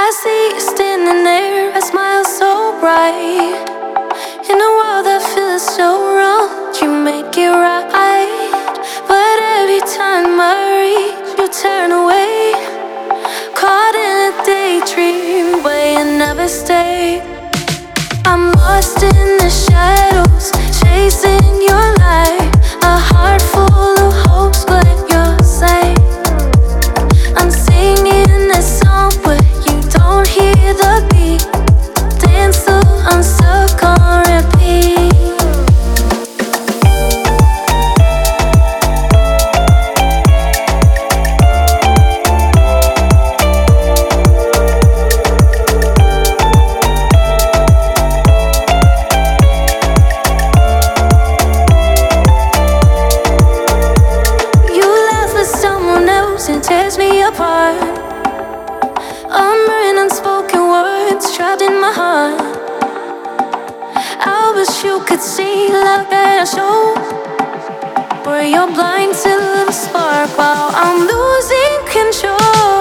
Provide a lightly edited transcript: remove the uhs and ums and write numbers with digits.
I see you standing there, a smile so bright. In a world that feels so wrong, you make it right. But every time I reach, you turn away. Caught in a daydream where you never stay. I'm lost in the shadows, chasing your light. A heart full of hopes, but you're safe. I'm singing a song, but you don't hear the beat. Dance till I'm stuck on repeat. And tears me apart. Umbering unspoken words trapped in my heart. I wish you could see love that I show, where you're blind to the spark while I'm losing control.